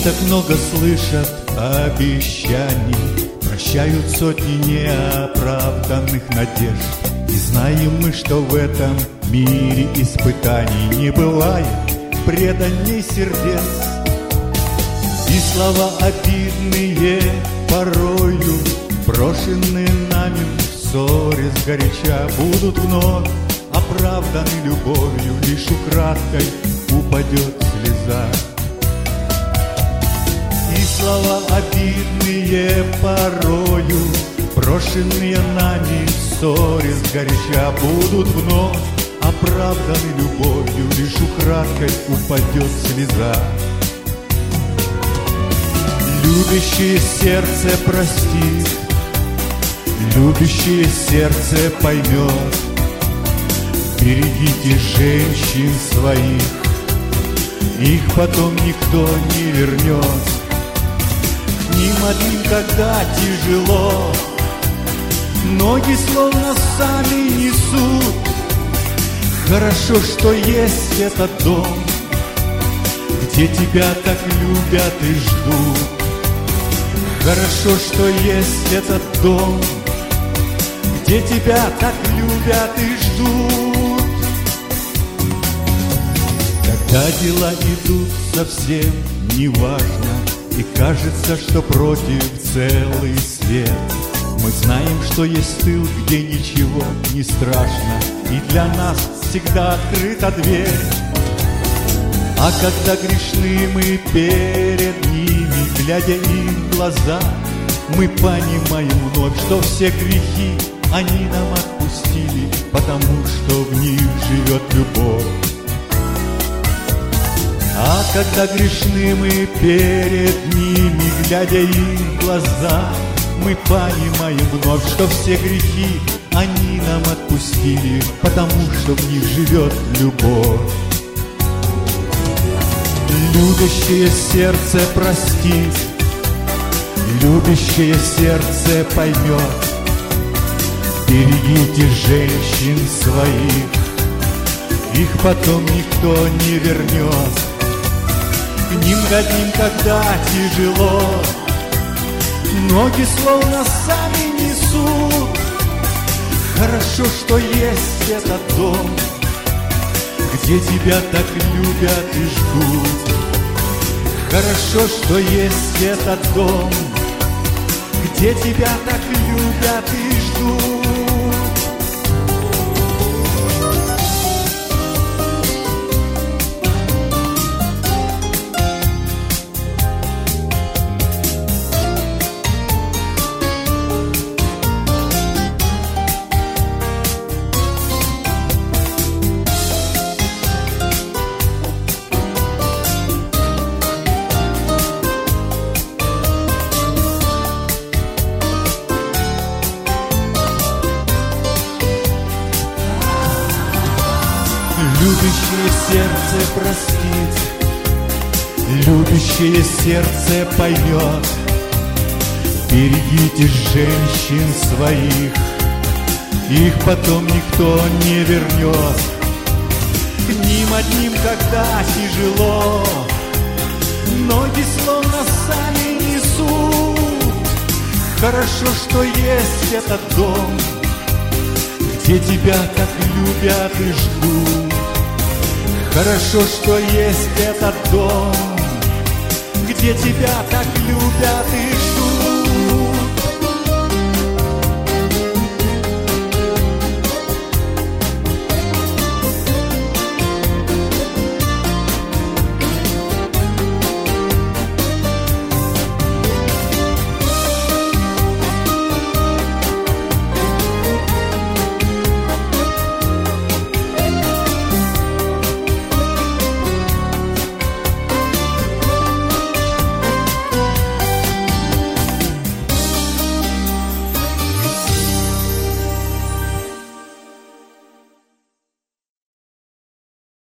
так много слышат обещаний, прощают сотни неоправданных надежд. И знаем мы, что в этом мире испытаний не бывает преданней сердец. И слова обидные порою, брошенные нами в ссоре сгоряча, будут вновь оправданы любовью, лишь украдкой упадет слеза. И слова обидные порою, брошенные нами в ссоре сгоряча, будут вновь оправданы любовью, лишь украдкой упадет слеза. Любящее сердце простит, любящее сердце поймет. Берегите женщин своих, их потом никто не вернет. К ним одним, когда тяжело, ноги словно сами несут. Хорошо, что есть этот дом, где тебя так любят и ждут. Хорошо, что есть этот дом, где тебя так любят и ждут. Когда дела идут совсем неважно, и кажется, что против целый свет, мы знаем, что есть тыл, где ничего не страшно, и для нас всегда открыта дверь. А когда грешны мы перед ними, глядя им в глаза, мы понимаем вновь, что все грехи они нам отпустили, потому что в них живет любовь. А когда грешны мы перед ними, глядя им в глаза, мы понимаем вновь, что все грехи они нам отпустили, потому что в них живет любовь. Любящее сердце простит, любящее сердце поймет. Берегите женщин своих, их потом никто не вернет. К ним годим, когда тяжело, ноги словно сами несут. Хорошо, что есть этот дом, где тебя так любят и ждут. Хорошо, что есть этот дом, где тебя так любят и ждут. Любящее сердце простит, любящее сердце поймет. Берегите женщин своих, их потом никто не вернет. К ним одним, когда тяжело, ноги словно сами несут. Хорошо, что есть этот дом, где тебя так любят и ждут. Хорошо, что есть этот дом, где тебя так любят и ждут.